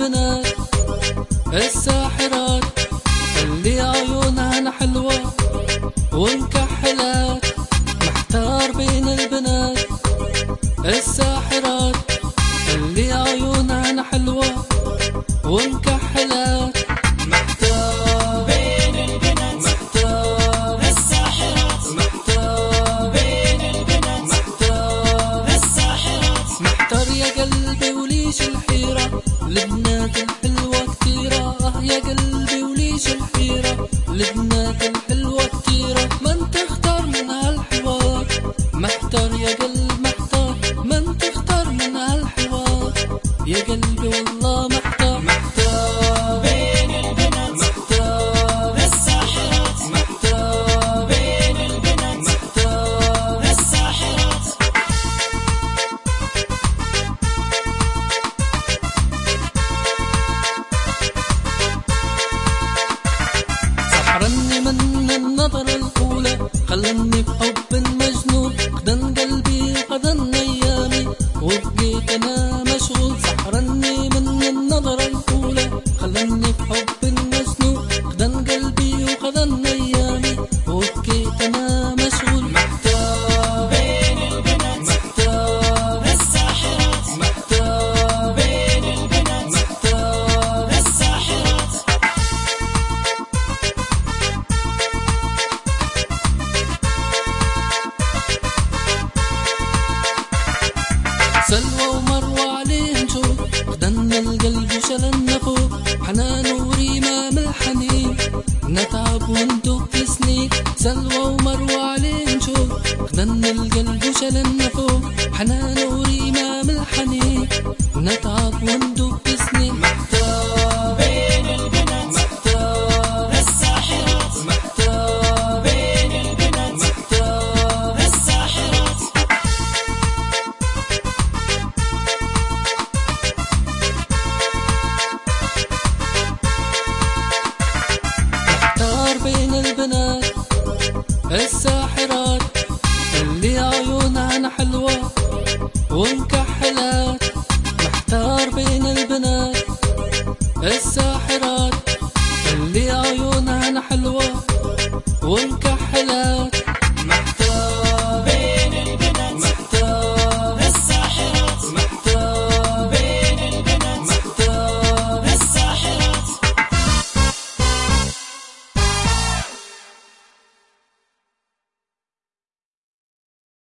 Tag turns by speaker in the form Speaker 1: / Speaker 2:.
Speaker 1: البنات الساحرات اللي عيونها حلوة ومكحلات. محتار بين البنات الساحرات اللي عيونها حلوة ومكحلات. محتار بين البنات محتار الساحرات محتار بين البنات محتار الساحرات. محتار يا قلبي وليش الحيرة البنات الحلوة كتيرة. يا قلبي وليش الحيرة البنات الحلوة كتيرة. من تختار من هالحوار محتار يا قلب محتار. من تختار من هالحوار يا قلبي والله محتار. محتار بين البنات محتار الساحرات محتار بين البنات محتار الساحرات. سحرني من النظرة الأولى خلني بحب مجنون. خدن قلبي خدن أيامي وبقيت أنا مشغول. سحرني من النظرة الأولى خلني بحب مجنون. خدن قلبي وخدن أيامي وبقيت أنا مشغول. محتار بين البنات محتار الساحرات محتار بين البنات محتار الساحرات. سلوى ومروة عليهن شوق خدن القلب وشلنا فوق. حنان وريمة من الحنين نتعب وندق سنين. سلوى ومروة عليهن شوق خدن القلب وشلنا فوق. حنان وريمة من الحنين نتعب وندق سنين. محتار بين البنات محتار الساحرات محتار بين البنات محتار الساحرات. محتار بين البنات الساحرات اللي عيونها حلوة